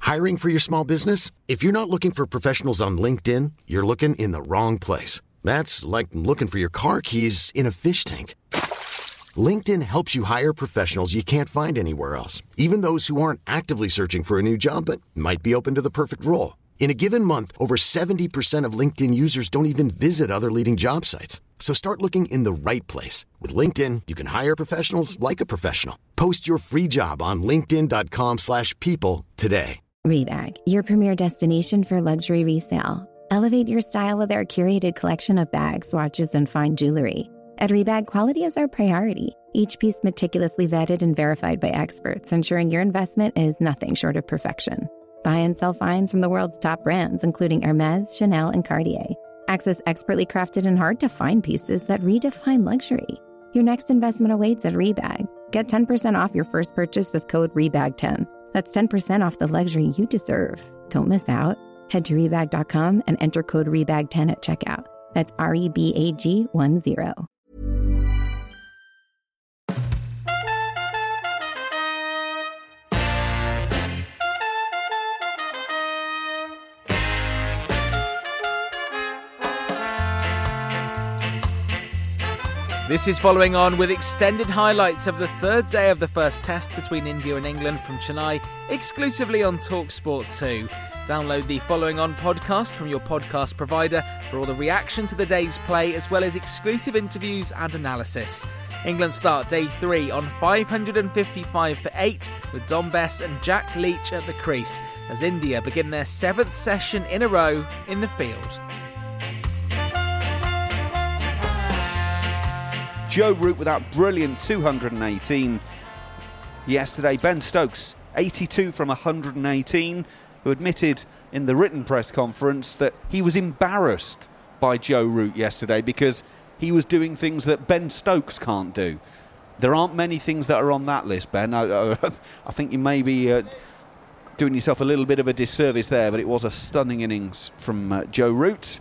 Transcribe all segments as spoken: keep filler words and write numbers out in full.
Hiring for your small business? If you're not looking for professionals on LinkedIn, you're looking in the wrong place. That's like looking for your car keys in a fish tank. LinkedIn helps you hire professionals you can't find anywhere else, even those who aren't actively searching for a new job but might be open to the perfect role. In a given month, over seventy percent of LinkedIn users don't even visit other leading job sites. So start looking in the right place. With LinkedIn, you can hire professionals like a professional. Post your free job on linkedin.com slash people today. Rebag, your premier destination for luxury resale. Elevate your style with our curated collection of bags, watches, and fine jewelry. At Rebag, quality is our priority. Each piece meticulously vetted and verified by experts, ensuring your investment is nothing short of perfection. Buy and sell finds from the world's top brands, including Hermes, Chanel, and Cartier. Access expertly crafted and hard-to-find pieces that redefine luxury. Your next investment awaits at Rebag. Get ten percent off your first purchase with code rebag ten. That's ten percent off the luxury you deserve. Don't miss out. Head to rebag dot com and enter code rebag ten at checkout. That's R E B A G one zero. This is following on with extended highlights of the third day of the first test between India and England from Chennai, exclusively on TalkSport two. Download the Following On podcast from your podcast provider for all the reaction to the day's play, as well as exclusive interviews and analysis. England start day three on five hundred fifty-five for eight, with Dom Bess and Jack Leach at the crease, as India begin their seventh session in a row in the field. Joe Root with that brilliant two hundred eighteen yesterday. Ben Stokes, eighty-two from one hundred eighteen, who admitted in the written press conference that he was embarrassed by Joe Root yesterday because he was doing things that Ben Stokes can't do. There aren't many things that are on that list, Ben. I, I, I think you may be uh, doing yourself a little bit of a disservice there, but it was a stunning innings from uh, Joe Root.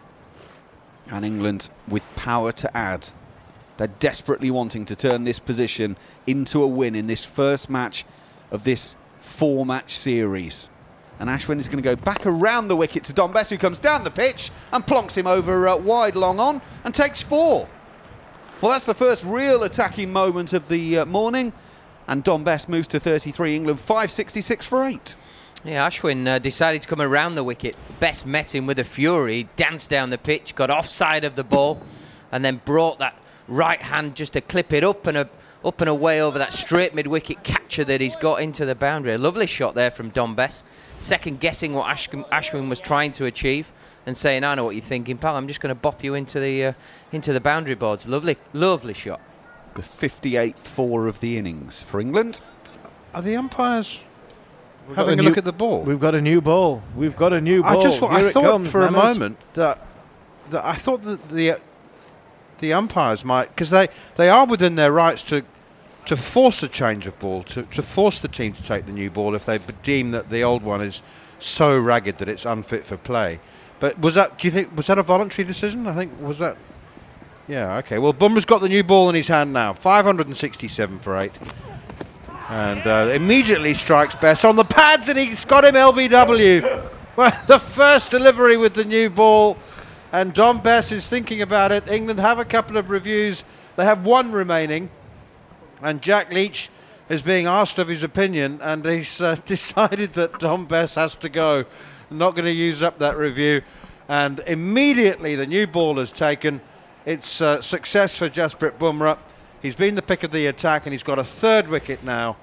And England with power to add. They're desperately wanting to turn this position into a win in this first match of this four-match series. And Ashwin is going to go back around the wicket to Dom Bess, who comes down the pitch and plonks him over uh, wide long on and takes four. Well, that's the first real attacking moment of the uh, morning. And Dom Bess moves to thirty-three. England five sixty-six for eight. Yeah, Ashwin uh, decided to come around the wicket. Bess met him with a fury, danced down the pitch, got offside of the ball, and then brought that right hand just to clip it up and a, up and away over that straight mid-wicket catcher that he's got into the boundary. A lovely shot there from Dom Bess. Second guessing what Ashwin, Ashwin was trying to achieve and saying, I know what you're thinking, pal, I'm just going to bop you into the uh, into the boundary boards. Lovely, lovely shot. The fifty-eighth four of the innings for England. Are the umpires We've having a, a new, look at the ball? We've got a new ball. We've got a new ball. I just Here I thought comes, for manners. a moment that, that I thought that the the umpires might, because they, they are within their rights to to force a change of ball, to, to force the team to take the new ball if they deem that the old one is so ragged that it's unfit for play. But was that, do you think, was that a voluntary decision? I think, was that? Yeah, okay. Well, Bumrah's got the new ball in his hand now. five hundred sixty-seven for eight. And uh, immediately strikes Bess on the pads, and he's got him L B W. Well, the first delivery with the new ball. And Dom Bess is thinking about it. England have a couple of reviews. They have one remaining. And Jack Leach is being asked of his opinion. And he's uh, decided that Dom Bess has to go. Not going to use up that review. And immediately the new ball is taken. It's uh, success for Jasprit Bumrah. He's been the pick of the attack. And he's got a third wicket now.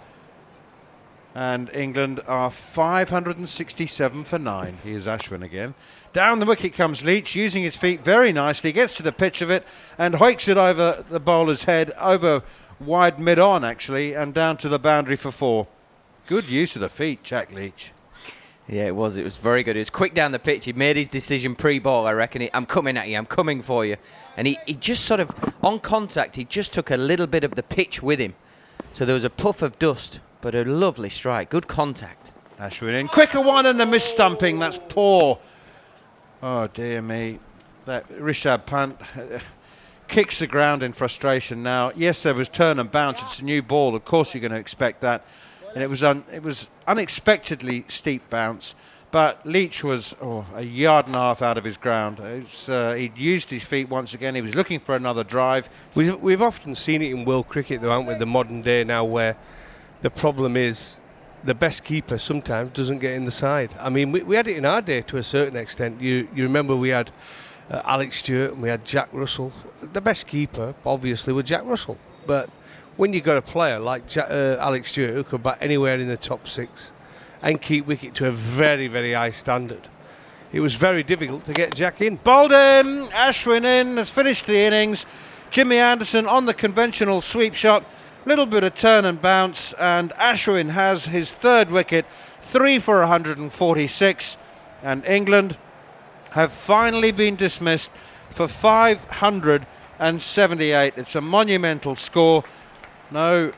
And England are five hundred sixty-seven for nine. Here's Ashwin again. Down the wicket comes Leach, using his feet very nicely, gets to the pitch of it and hoiks it over the bowler's head, over wide mid-on actually, and down to the boundary for four. Good use of the feet, Jack Leach. Yeah, it was. It was very good. It was quick down the pitch. He made his decision pre-ball, I reckon. He, I'm coming at you. I'm coming for you. And he, he just sort of, on contact, he just took a little bit of the pitch with him. So there was a puff of dust, but a lovely strike. Good contact. Ashwin in. Quicker one and the miss-stumping. That's poor. Oh, dear me. That Rishabh Pant uh, kicks the ground in frustration now. Yes, there was turn and bounce. It's a new ball. Of course you're going to expect that. and it was un, it was unexpectedly steep bounce. But Leach was oh, a yard and a half out of his ground. It's, uh, he'd used his feet once again. He was looking for another drive. We've, we've often seen it in world cricket, though, haven't we, the modern day now, where the problem is the best keeper sometimes doesn't get in the side. I mean, we, we had it in our day to a certain extent. You, you remember we had uh, Alex Stewart and we had Jack Russell. The best keeper, obviously, was Jack Russell. But when you've got a player like Jack, uh, Alex Stewart who could bat anywhere in the top six and keep wicket to a very, very high standard, it was very difficult to get Jack in. Bowled in, Ashwin in, has finished the innings. Jimmy Anderson on the conventional sweep shot, little bit of turn and bounce, and Ashwin has his third wicket, three for one hundred forty-six, and England have finally been dismissed for five hundred seventy-eight. It's a monumental score. No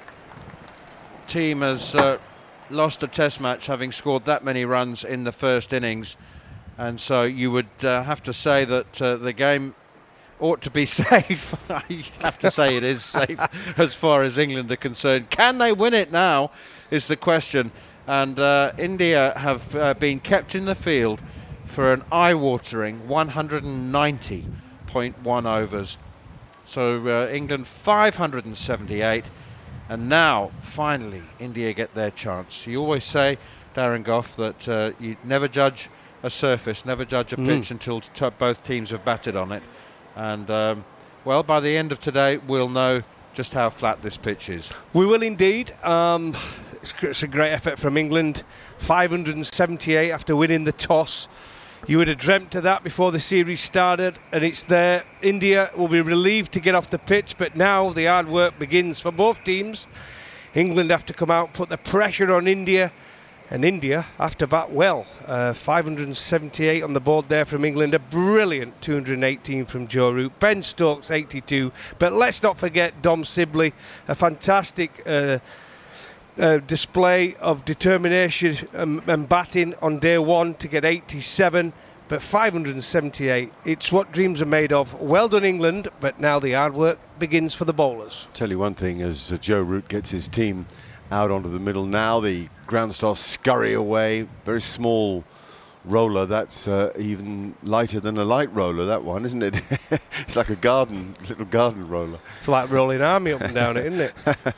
team has uh, lost a test match having scored that many runs in the first innings, and so you would uh, have to say that uh, the game ought to be safe. I have to say it is safe as far as England are concerned. Can they win it now is the question, and uh, India have uh, been kept in the field for an eye-watering one hundred ninety point one overs. So uh, England five hundred seventy-eight, and now finally India get their chance. You always say, Darren Gough, that uh, you never judge a surface, never judge a Mm. pitch until t- both teams have batted on it. And um, well, by the end of today we'll know just how flat this pitch is. We will indeed. Um, it's, it's a great effort from England. five hundred seventy-eight after winning the toss. You would have dreamt of that before the series started, and it's there. India will be relieved to get off the pitch, but now the hard work begins for both teams. England have to come out, put the pressure on India, and India have to bat well. Uh, five hundred seventy-eight on the board there from England, a brilliant two hundred eighteen from Joe Root, Ben Stokes eighty-two, but let's not forget Dom Sibley, a fantastic uh, uh, display of determination and, and batting on day one to get eighty-seven, but five hundred seventy-eight, it's what dreams are made of. Well done England, but now the hard work begins for the bowlers. Tell you one thing, as uh, Joe Root gets his team out onto the middle now, the ground staff scurry away. Very small roller, that's uh, even lighter than a light roller, that one, isn't it? It's like a garden, little garden roller. It's like rolling army up and down it, isn't it?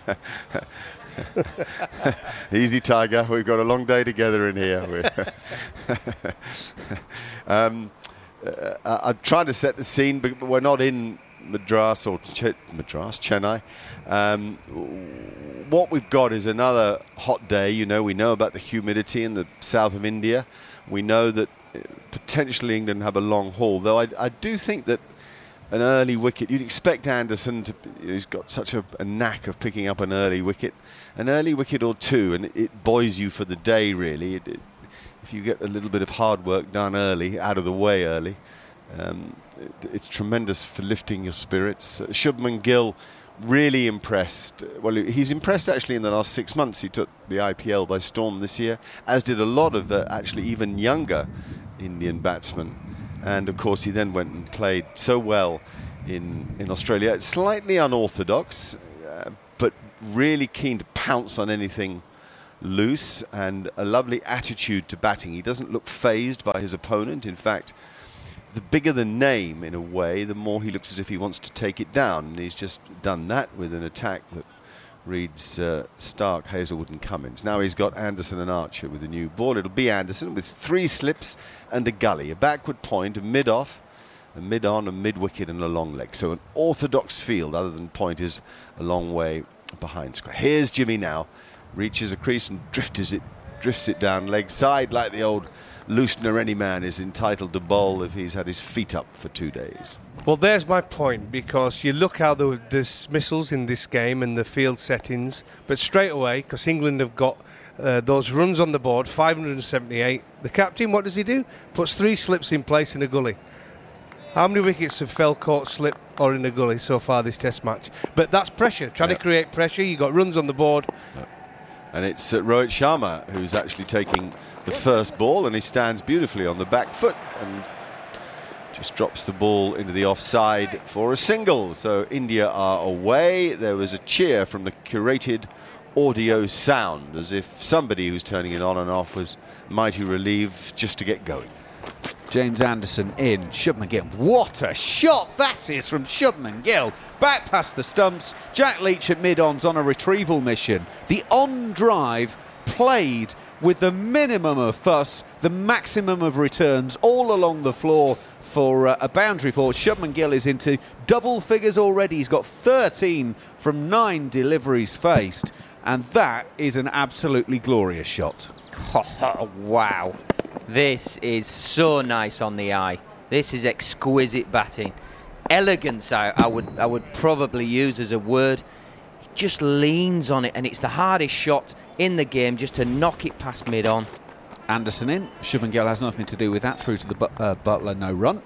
Easy, Tiger, we've got a long day together in here. um, uh, I'm trying to set the scene, but we're not in Madras or Ch- Madras, Chennai. Um, what we've got is another hot day. You know, we know about the humidity in the south of India. We know that uh, potentially England have a long haul, though I, I do think that an early wicket, you'd expect Anderson to, you know, he's got such a, a knack of picking up an early wicket, an early wicket or two, and it, it buoys you for the day, really. It, it, if you get a little bit of hard work done early, out of the way early, um, it, it's tremendous for lifting your spirits. Uh, Shubman Gill really impressed. Well, he's impressed actually in the last six months. He took the I P L by storm this year, as did a lot of uh, actually even younger Indian batsmen. And of course he then went and played so well in, in Australia. Slightly unorthodox, uh, but really keen to pounce on anything loose, and a lovely attitude to batting. He doesn't look fazed by his opponent. In fact, the bigger the name, in a way, the more he looks as if he wants to take it down. And he's just done that with an attack that reads uh, Stark, Hazelwood and Cummins. Now he's got Anderson and Archer with a new ball. It'll be Anderson with three slips and a gully, a backward point, a mid-off, a mid-on, a mid-wicket and a long leg. So an orthodox field, other than point is a long way behind square. Here's Jimmy now, reaches a crease and drifts it, drifts it down leg side like the old loosener. Any man is entitled to bowl if he's had his feet up for two days. Well, there's my point, because you look how the dismissals in this game and the field settings, but straight away, because England have got uh, those runs on the board, five hundred seventy-eight, the captain, what does he do? Puts three slips in place in a gully. How many wickets have fell, caught, slip or in a gully so far this test match? But that's pressure, trying Yeah. to create pressure. You've got runs on the board. Yeah. And it's uh, Rohit Sharma who's actually taking the first ball, and he stands beautifully on the back foot and just drops the ball into the offside for a single. So India are away. There was a cheer from the curated audio sound, as if somebody who's turning it on and off was mighty relieved just to get going. James Anderson in. Shubman Gill. What a shot that is from Shubman Gill. Back past the stumps. Jack Leach at mid-ons on a retrieval mission. The on drive played with the minimum of fuss, the maximum of returns all along the floor for uh, a boundary force. Shubman Gill is into double figures already. He's got thirteen from nine deliveries faced, and that is an absolutely glorious shot. Oh, wow. This is so nice on the eye. This is exquisite batting. Elegance, I, I would I would probably use as a word. He just leans on it, and it's the hardest shot in the game just to knock it past mid-on. Anderson in. Shubman Gill has nothing to do with that. Through to the bu- uh, Butler, no run.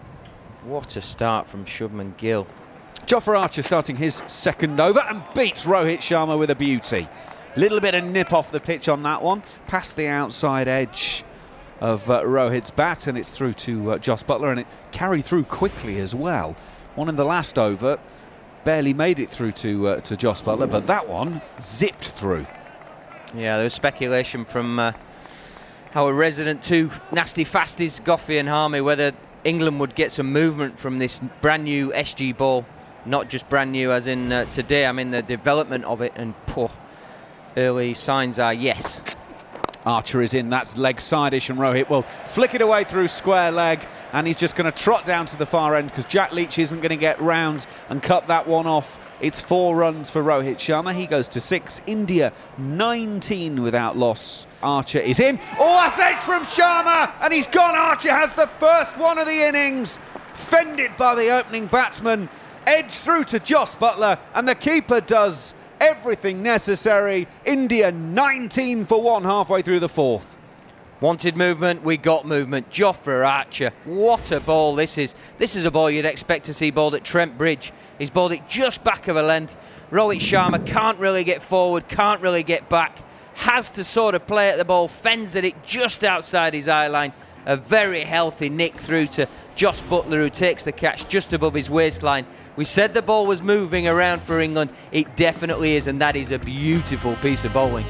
What a start from Shubman Gill. Jofra Archer starting his second over and beats Rohit Sharma with a beauty. Little bit of nip off the pitch on that one. Past the outside edge of uh, Rohit's bat, and it's through to uh, Jos Buttler, and it carried through quickly as well. One in the last over barely made it through to uh, to Jos Buttler, but that one zipped through. Yeah, there was speculation from uh, our resident two nasty fasties, Goffey and Harmy, whether England would get some movement from this brand new S G ball. Not just brand new as in uh, today, I mean the development of it, and poor early signs are yes. Archer is in, that's leg side-ish, and Rohit will flick it away through square leg, and he's just going to trot down to the far end because Jack Leach isn't going to get round and cut that one off. It's four runs for Rohit Sharma. He goes to six. India nineteen without loss. Archer is in. Oh, that's edge from Sharma, and he's gone. Archer has the first one of the innings. Fended by the opening batsman. Edge through to Jos Buttler, and the keeper does everything necessary. India nineteen for one halfway through the fourth. Wanted movement, we got movement. Jofra Archer, what a ball this is. This is a ball you'd expect to see bowled at Trent Bridge. He's bowled it just back of a length. Rohit Sharma can't really get forward, can't really get back. Has to sort of play at the ball, fends at it just outside his eye line. A very healthy nick through to Jos Buttler, who takes the catch just above his waistline. We said the ball was moving around for England. It definitely is, and that is a beautiful piece of bowling.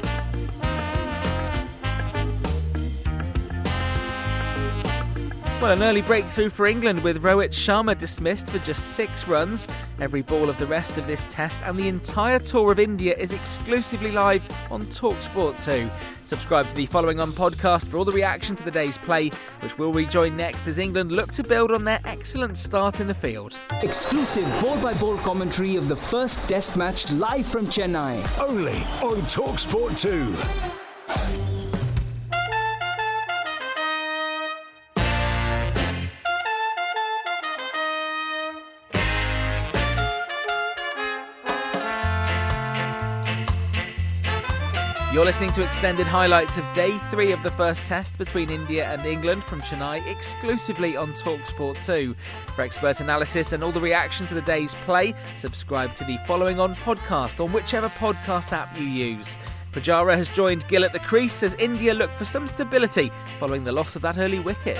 Well, an early breakthrough for England with Rohit Sharma dismissed for just six runs. Every ball of the rest of this test and the entire tour of India is exclusively live on TalkSport two. Subscribe to the Following On podcast for all the reaction to the day's play, which we'll rejoin next as England look to build on their excellent start in the field. Exclusive ball-by-ball commentary of the first test match live from Chennai. Only on TalkSport two. You're listening to extended highlights of day three of the first test between India and England from Chennai, exclusively on TalkSport two. For expert analysis and all the reaction to the day's play, subscribe to the Following On podcast on whichever podcast app you use. Pujara has joined Gill at the crease as India look for some stability following the loss of that early wicket.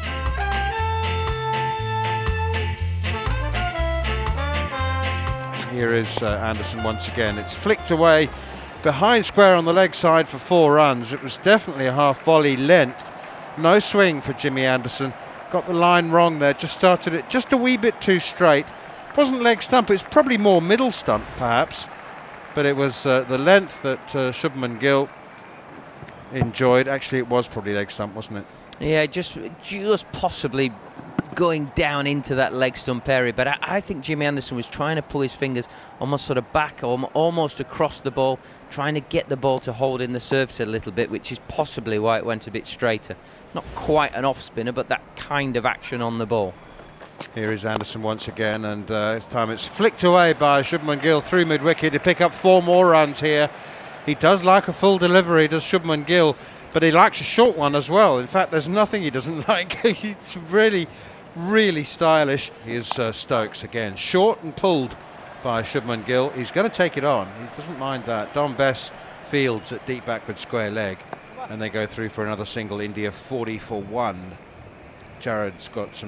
Here is uh, Anderson once again. It's flicked away behind square on the leg side for four runs. It was definitely a half volley length. No swing for Jimmy Anderson. Got the line wrong there. Just started it just a wee bit too straight. It wasn't leg stump. It's probably more middle stump perhaps. But it was uh, the length that uh, Shubman Gill enjoyed. Actually, it was probably leg stump, wasn't it? Yeah, just just possibly going down into that leg stump area. But I, I think Jimmy Anderson was trying to pull his fingers almost sort of back, almost across the ball, trying to get the ball to hold in the surface a little bit, which is possibly why it went a bit straighter. Not quite an off spinner, but that kind of action on the ball. Here is Anderson once again, and uh, this time it's flicked away by Shubman Gill through mid-wicket to pick up four more runs here. He does like a full delivery, does Shubman Gill, but he likes a short one as well. In fact, there's nothing he doesn't like. He's really, really stylish. Here's uh, Stokes again, short and pulled by Shubman Gill. He's going to take it on. He doesn't mind that. Don Bess fields at deep backward square leg, and they go through for another single. India forty for one. Jared's got some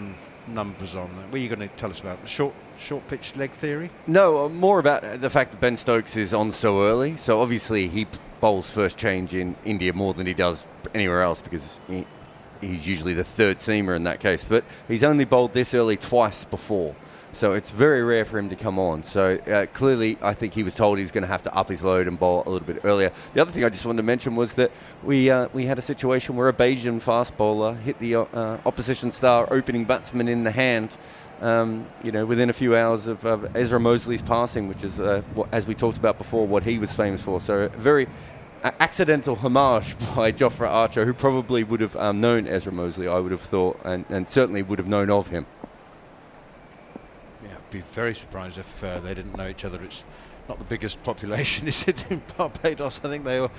numbers on that. What are you going to tell us about? The short, short pitch leg theory? No, uh, more about the fact that Ben Stokes is on so early. So obviously he bowls first change in India more than he does anywhere else because he, he's usually the third seamer in that case. But he's only bowled this early twice before. So it's very rare for him to come on. So uh, clearly, I think he was told he was going to have to up his load and bowl a little bit earlier. The other thing I just wanted to mention was that we uh, we had a situation where a Bayesian fast bowler hit the uh, opposition star opening batsman in the hand, um, you know, within a few hours of uh, Ezra Mosley's passing, which is, uh, what, as we talked about before, what he was famous for. So a very uh, accidental homage by Jofra Archer, who probably would have um, known Ezra Mosley, I would have thought, and, and certainly would have known of him. Be very surprised if uh, they didn't know each other. It's not the biggest population, is it, in Barbados? I think they were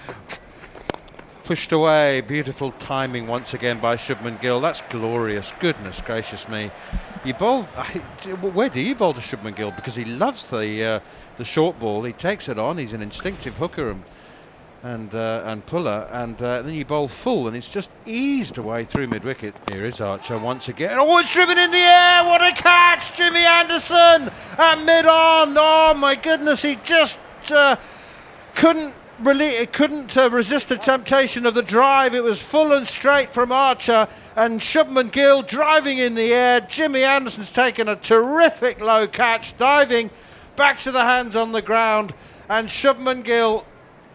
pushed away. Beautiful timing once again by Shubman Gill. That's glorious. Goodness gracious me. You bowl. I, where do you bowl to Shubman Gill? Because he loves the uh, the short ball. He takes it on. He's an instinctive hooker and and, uh, and puller. And uh, then you bowl full, and it's just eased away through mid-wicket. Here is Archer once again. Oh, it's driven in the air. What a catch, Jimmy Anderson at mid-on. Oh my goodness, he just uh, couldn't really, couldn't uh, resist the temptation of the drive. It was full and straight from Archer, and Shubman Gill driving in the air. Jimmy Anderson's taken a terrific low catch, diving back to the hands on the ground, and Shubman Gill,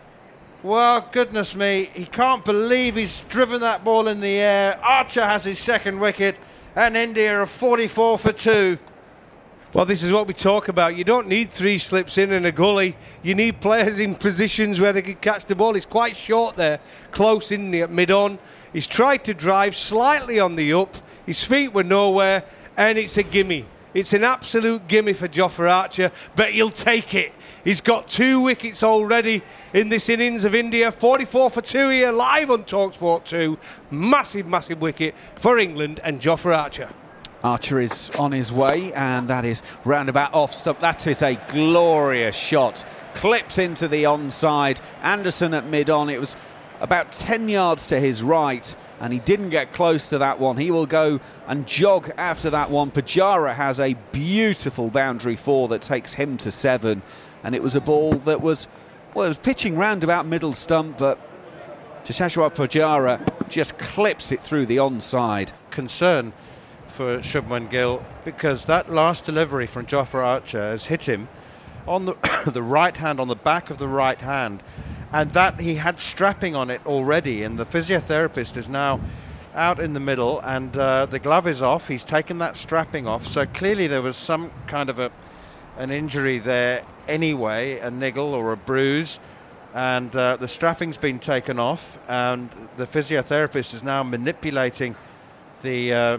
well, goodness me, he can't believe he's driven that ball in the air. Archer has his second wicket, and India are forty-four for two. Well, this is what we talk about. You don't need three slips in and a gully. You need players in positions where they can catch the ball. He's quite short there, close in the mid-on. He's tried to drive slightly on the up. His feet were nowhere, and it's a gimme. It's an absolute gimme for Jofra Archer, but he'll take it. He's got two wickets already in this innings of India. forty-four for two here, live on TalkSport two. Massive, massive wicket for England and Jofra Archer. Archer is on his way, and that is roundabout off stump. That is a glorious shot. Clips into the onside. Anderson at mid-on. It was about ten yards to his right, and he didn't get close to that one. He will go and jog after that one. Pujara has a beautiful boundary four that takes him to seven. And it was a ball that was, well, it was pitching round about middle stump, but Jashashwar Pujara just clips it through the onside. Concern for Shubman Gill, because that last delivery from Jofra Archer has hit him on the the right hand, on the back of the right hand, and that he had strapping on it already, and the physiotherapist is now out in the middle, and uh, the glove is off. He's taken that strapping off, so clearly there was some kind of a an injury there anyway, a niggle or a bruise, and uh, the strapping's been taken off, and the physiotherapist is now manipulating the uh,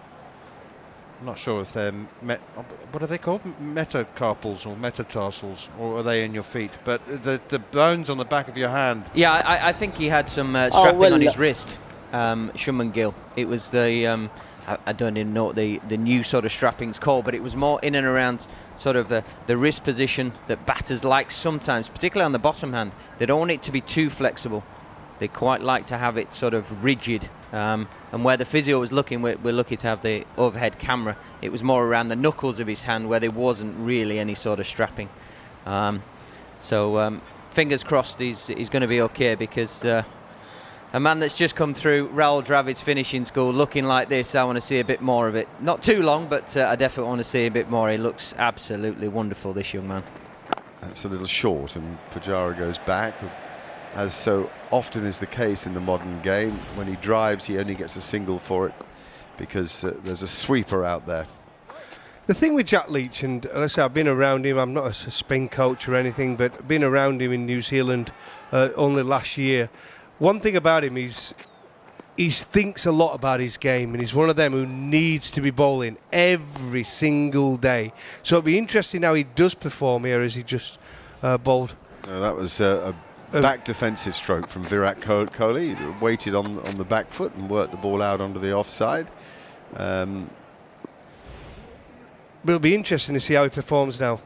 I'm not sure if they're met, what are they called, metacarpals or metatarsals, or are they in your feet, but the the bones on the back of your hand. Yeah, I, I think he had some uh, strapping oh, well, on his wrist, um, Shubman Gill. It was the um, I, I don't even know what the, the new sort of strapping's called, but it was more in and around sort of the, the wrist position that batters like sometimes, particularly on the bottom hand. They don't want it to be too flexible. They quite like to have it sort of rigid. Um, and where the physio was looking, we're, we're lucky to have the overhead camera. It was more around the knuckles of his hand where there wasn't really any sort of strapping. Um, so um, fingers crossed he's, he's going to be okay, because uh, a man that's just come through Rahul Dravid's finishing school looking like this, I want to see a bit more of it. Not too long, but uh, I definitely want to see a bit more. He looks absolutely wonderful, this young man. That's a little short, and Pujara goes back. As so often is the case in the modern game, when he drives, he only gets a single for it, because uh, there's a sweeper out there. The thing with Jack Leach, and let's say I've been around him, I'm not a spin coach or anything, but been around him in New Zealand uh, only last year. One thing about him is he thinks a lot about his game, and he's one of them who needs to be bowling every single day. So it'll be interesting how he does perform here as he just uh, bowled. No, that was uh, a back defensive stroke from Virat Kohli. He waited on on the back foot and worked the ball out onto the offside. Um, but it'll be interesting to see how he performs now.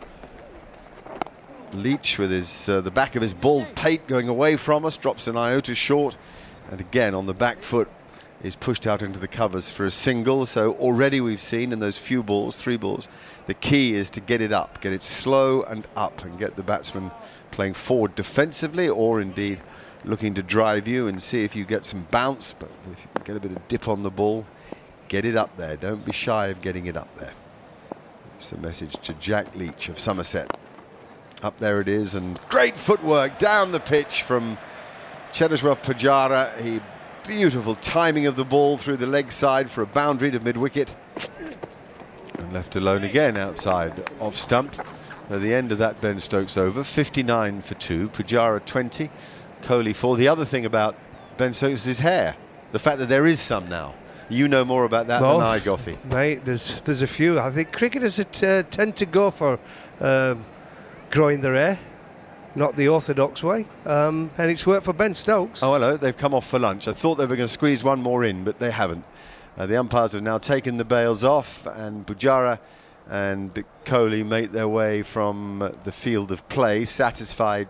Leach with his uh, the back of his bald pate going away from us, drops an iota short, and again on the back foot is pushed out into the covers for a single. So already we've seen in those few balls, three balls, the key is to get it up, get it slow and up, and get the batsman playing forward defensively, or indeed looking to drive you and see if you get some bounce. But if you get a bit of dip on the ball, get it up there. Don't be shy of getting it up there. It's a message to Jack Leach of Somerset. Up there it is, and great footwork down the pitch from Cheteshwar Pujara. He beautiful timing of the ball through the leg side for a boundary to mid-wicket. And left alone again outside off stump. At the end of that Ben Stokes over, fifty-nine for two, Pujara twenty, Kohli four. The other thing about Ben Stokes is his hair. The fact that there is some now. You know more about that well, than I, Goffey. Mate, there's there's a few. I think cricketers t- uh, tend to go for um, growing their hair, not the orthodox way. Um, and it's worked for Ben Stokes. Oh, hello. They've come off for lunch. I thought they were going to squeeze one more in, but they haven't. Uh, the umpires have now taken the bails off, and Pujara and Kohli make their way from uh, the field of play, satisfied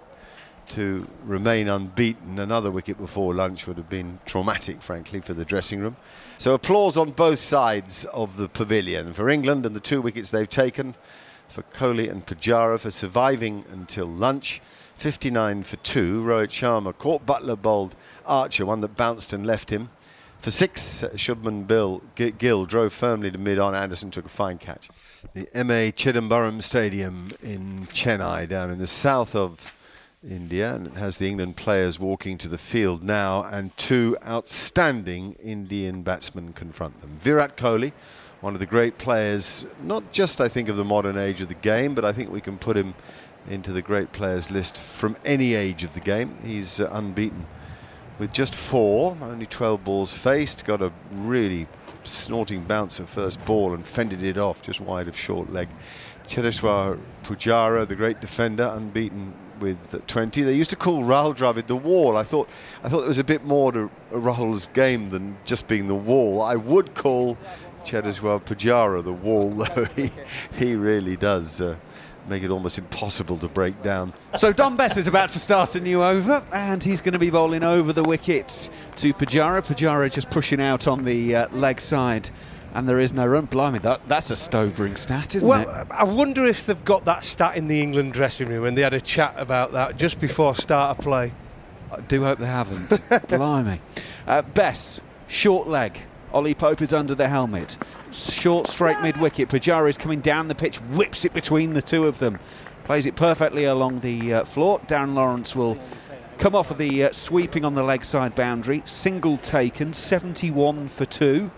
to remain unbeaten. Another wicket before lunch would have been traumatic, frankly, for the dressing room. So applause on both sides of the pavilion for England and the two wickets they've taken, for Kohli and Pujara for surviving until lunch. fifty-nine for two. Rohit Sharma caught Butler, bowled Archer, one that bounced and left him. For six, uh, Shubman Bill, G- Gill drove firmly to mid-on. Anderson took a fine catch. The M A Chidambaram Stadium in Chennai, down in the south of India, and it has the England players walking to the field now, and two outstanding Indian batsmen confront them. Virat Kohli, one of the great players, not just I think of the modern age of the game, but I think we can put him into the great players list from any age of the game. He's uh, unbeaten with just four, only twelve balls faced, got a really snorting bounce at first ball and fended it off just wide of short leg. Cheteshwar Pujara, the great defender, unbeaten with twenty. They used to call Rahul Dravid the wall. I thought I thought there was a bit more to Rahul's game than just being the wall. I would call Cheteshwar Pujara the wall, though. he, he really does uh, make it almost impossible to break down. So Dom Bess is about to start a new over, and he's going to be bowling over the wicket to Pujara. Pujara just pushing out on the uh, leg side, and there is no run. Blimey, that, that's a sobering stat, isn't well, it? Well, I wonder if they've got that stat in the England dressing room, and they had a chat about that just before start of play. I do hope they haven't. Blimey. Uh, Bess, short leg. Ollie Pope is under the helmet. Short straight mid-wicket. Pujara is coming down the pitch, whips it between the two of them. Plays it perfectly along the uh, floor. Darren Lawrence will come off of the uh, sweeping on the leg side boundary. Single taken, seventy-one for two.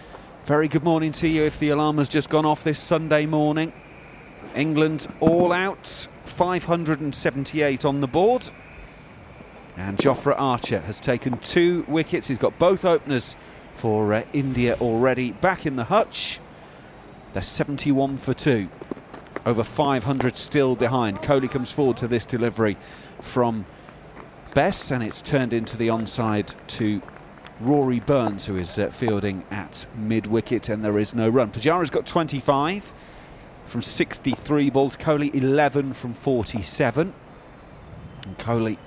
Very good morning to you if the alarm has just gone off this Sunday morning. England all out, five hundred seventy-eight on the board. And Jofra Archer has taken two wickets. He's got both openers for uh, India already back in the hutch. They're seventy-one for two. Over five hundred still behind. Kohli comes forward to this delivery from Bess, and it's turned into the onside to Rory Burns, who is uh, fielding at mid-wicket, and there is no run. Pujara's got twenty-five from sixty-three balls. Kohli eleven from forty-seven. And Kohli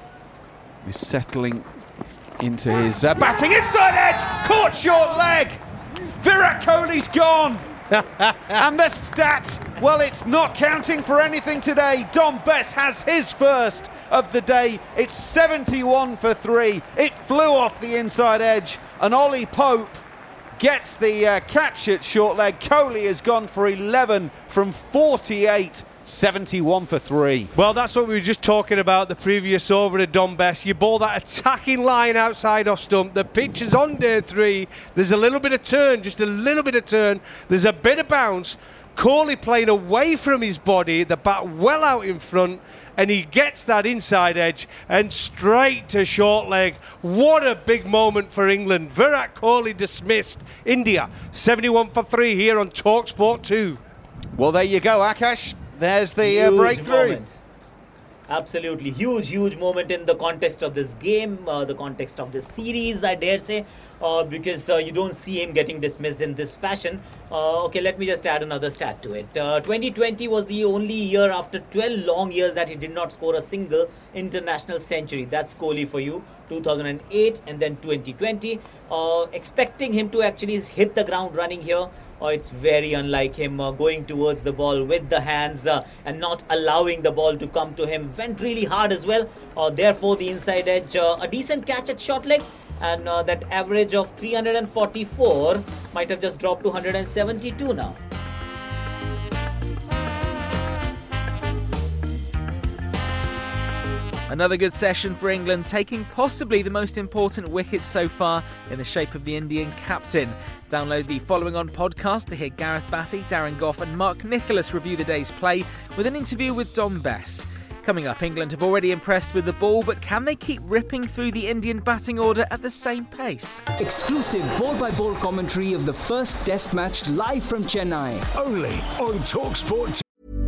is settling into his uh, batting inside edge, caught short leg. Virat Kohli's gone. And the stat, well, it's not counting for anything today. Dom Bess has his first of the day. It's seventy-one for three. It flew off the inside edge, and Ollie Pope gets the uh, catch at short leg. Kohli has gone for eleven from forty-eight. seventy-one for three. Well, that's what we were just talking about the previous over at Dom Bess. You bowl that attacking line outside off stump. The pitch is on day three. There's a little bit of turn, just a little bit of turn. There's a bit of bounce. Kohli playing away from his body, the bat well out in front, and he gets that inside edge and straight to short leg. What a big moment for England. Virat Kohli dismissed. India seventy-one for three here on TalkSport two. Well, there you go, Akash. There's the uh, breakthrough. Moment. Absolutely. Huge, huge moment in the context of this game, uh, the context of this series, I dare say, uh, because uh, you don't see him getting dismissed in this fashion. Uh, okay, let me just add another stat to it. Uh, twenty twenty was the only year after twelve long years that he did not score a single international century. That's Kohli for you. two thousand eight and then twenty twenty. Uh, expecting him to actually hit the ground running here. Oh, it's very unlike him uh, going towards the ball with the hands uh, and not allowing the ball to come to him. Went really hard as well. Uh, therefore, the inside edge, uh, a decent catch at short leg. And uh, that average of three hundred forty-four might have just dropped to one hundred seventy-two now. Another good session for England, taking possibly the most important wickets so far in the shape of the Indian captain. Download the Following On podcast to hear Gareth Batty, Darren Gough and Mark Nicholas review the day's play with an interview with Dom Bess. Coming up, England have already impressed with the ball, but can they keep ripping through the Indian batting order at the same pace? Exclusive ball-by-ball commentary of the first Test match live from Chennai. Only on TalkSport.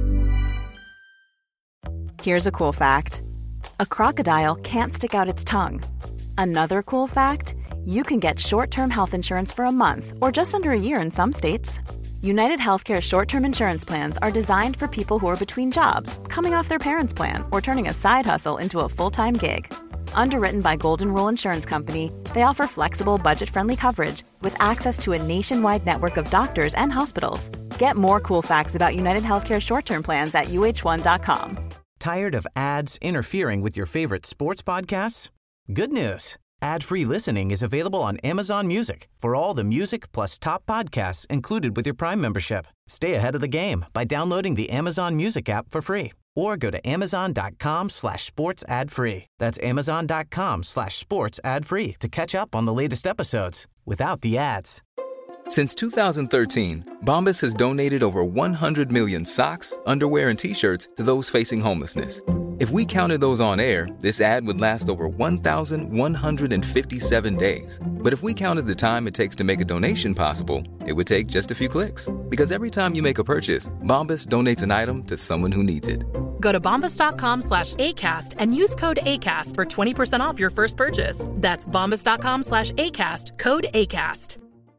Here's a cool fact. A crocodile can't stick out its tongue. Another cool fact, you can get short-term health insurance for a month or just under a year in some states. United Healthcare short-term insurance plans are designed for people who are between jobs, coming off their parents' plan, or turning a side hustle into a full-time gig. Underwritten by Golden Rule Insurance Company, they offer flexible, budget-friendly coverage with access to a nationwide network of doctors and hospitals. Get more cool facts about United Healthcare short-term plans at U H one dot com. Tired of ads interfering with your favorite sports podcasts? Good news. Ad-free listening is available on Amazon Music for all the music plus top podcasts included with your Prime membership. Stay ahead of the game by downloading the Amazon Music app for free or go to amazon.com slash sports ad free. That's amazon.com slash sports ad free to catch up on the latest episodes without the ads. Since two thousand thirteen, Bombas has donated over one hundred million socks, underwear, and T-shirts to those facing homelessness. If we counted those on air, this ad would last over one thousand one hundred fifty-seven days. But if we counted the time it takes to make a donation possible, it would take just a few clicks. Because every time you make a purchase, Bombas donates an item to someone who needs it. Go to bombas.com slash ACAST and use code ACAST for twenty percent off your first purchase. That's bombas.com slash ACAST, code ACAST.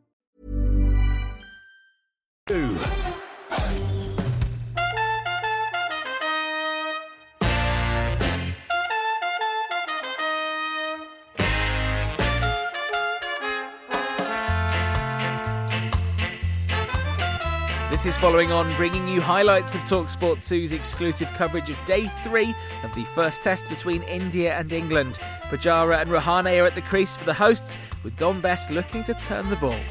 Two. This is Following On, bringing you highlights of TalkSport two's exclusive coverage of day three of the first test between India and England. Pujara and Rahane are at the crease for the hosts, with Dom Bess looking to turn the ball.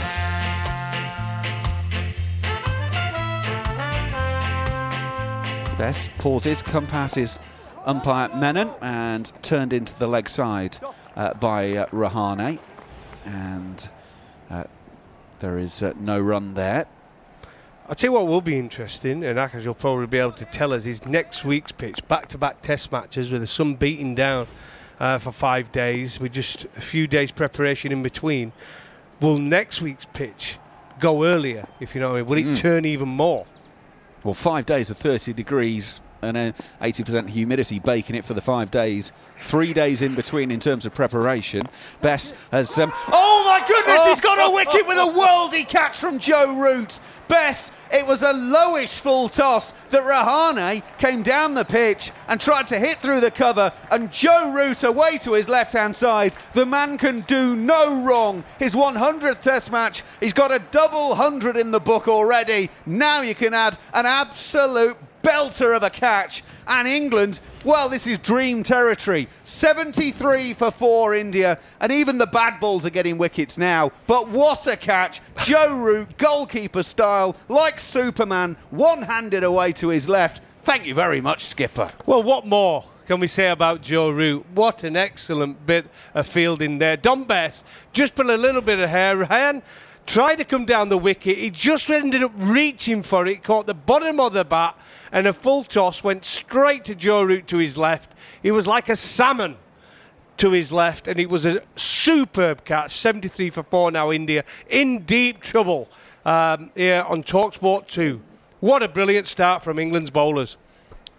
Bess pauses, come past his umpire Menon and turned into the leg side uh, by uh, Rahane. And uh, there is uh, no run there. I'll tell you what will be interesting, and Akash will probably be able to tell us, is next week's pitch. Back-to-back test matches with the sun beating down uh, for five days, with just a few days preparation in between. Will next week's pitch go earlier, if you know what I mean? Will it mm. turn even more? Well, five days of thirty degrees and then eighty percent humidity baking it for the five days. Three days in between in terms of preparation. Bess has... Um, oh, my goodness, oh. he's got a wicket with a worldy catch from Joe Root. Bess, it was a lowish full toss that Rahane came down the pitch and tried to hit through the cover, and Joe Root away to his left-hand side. The man can do no wrong. His one hundredth test match, he's got a double hundred in the book already. Now you can add an absolute belter of a catch, and England, well, this is dream territory. seventy-three for four India, and even the bad balls are getting wickets now. But what a catch. Joe Root, goalkeeper style, like Superman, one-handed away to his left. Thank you very much, skipper. Well, what more can we say about Joe Root? What an excellent bit of fielding there. Dom Bess just put a little bit of hair. Ryan tried to come down the wicket. He just ended up reaching for it, caught the bottom of the bat, and a full toss went straight to Joe Root to his left. He was like a salmon to his left, and it was a superb catch. seventy-three for four now, India in deep trouble um, here on TalkSport two. What a brilliant start from England's bowlers.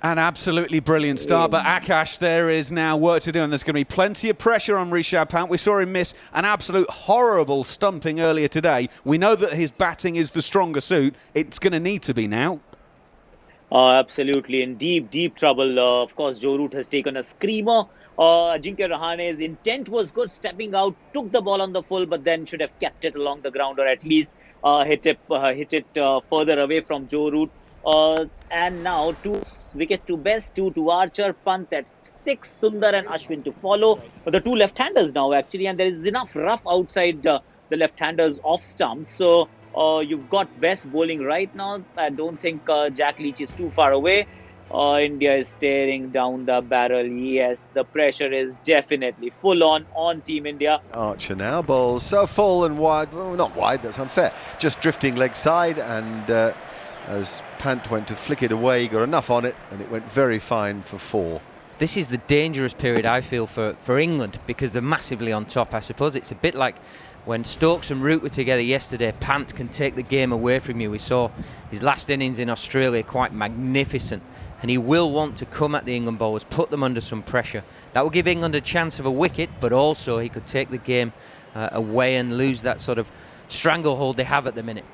An absolutely brilliant start, but Akash, there is now work to do, and there's going to be plenty of pressure on Rishabh Pant. We saw him miss an absolute horrible stumping earlier today. We know that his batting is the stronger suit. It's going to need to be now. Uh, absolutely, in deep, deep trouble. Uh, of course, Joe Root has taken a screamer. Uh, Ajinkya Rahane's intent was good, stepping out, took the ball on the full, but then should have kept it along the ground, or at least uh, hit it, uh, hit it uh, further away from Joe Root. Uh, and now two wickets to Best, two to Archer, Pant at six, Sundar and Ashwin to follow. But the two left-handers now actually, and there is enough rough outside uh, the left-handers off stumps. So uh, you've got Best bowling right now. I don't think uh, Jack Leach is too far away. Uh, India is staring down the barrel. Yes, the pressure is definitely full on on Team India. Archer now bowls so full and wide. Well, not wide, that's unfair. Just drifting leg side, and uh, as Pant went to flick it away, he got enough on it, and it went very fine for four. This is the dangerous period, I feel, for, for England, because they're massively on top. I suppose it's a bit like when Stokes and Root were together yesterday. Pant can take the game away from you. We saw his last innings in Australia, quite magnificent. And he will want to come at the England bowlers, put them under some pressure. That will give England a chance of a wicket, but also he could take the game uh, away and lose that sort of stranglehold they have at the minute.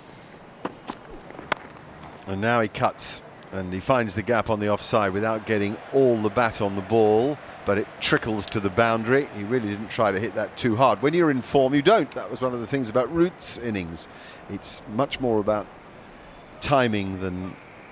And now he cuts, and he finds the gap on the offside without getting all the bat on the ball, but it trickles to the boundary. He really didn't try to hit that too hard. When you're in form, you don't. That was one of the things about Root's innings. It's much more about timing than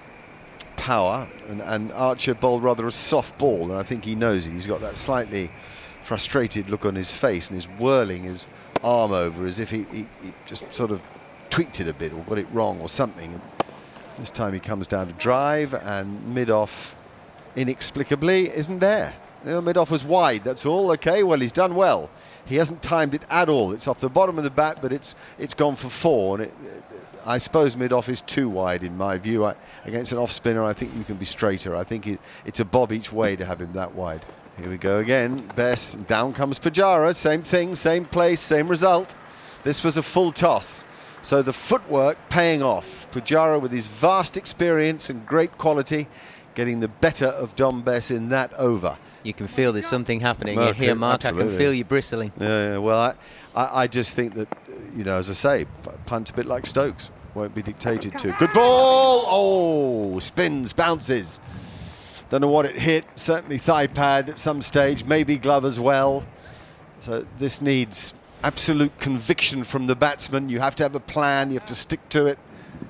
power, and, and Archer bowled rather a soft ball, and I think he knows it. He's got that slightly frustrated look on his face, and he's whirling his arm over as if he, he, he just sort of tweaked it a bit or got it wrong or something. This time he comes down to drive, and mid-off inexplicably isn't there. You know, mid-off was wide, that's all. Okay, well, he's done well. He hasn't timed it at all. It's off the bottom of the bat, but it's it's gone for four, and it, I suppose mid-off is too wide in my view. I, against an off-spinner, I think you can be straighter. I think it, it's a bob each way to have him that wide. Here we go again. Best, down comes Pujara. Same thing, same place, same result. This was a full toss. So the footwork paying off. Pujara, with his vast experience and great quality, getting the better of Dom Bess in that over. You can feel there's something happening Mark, here, Mark. absolutely. I can feel you bristling. Yeah, yeah, well, I, I, I just think that, you know, as I say, Punt a bit like Stokes. Won't be dictated to. Good ball! Oh, spins, bounces. Don't know what it hit. Certainly thigh pad at some stage. Maybe glove as well. So this needs absolute conviction from the batsman. You have to have a plan. You have to stick to it.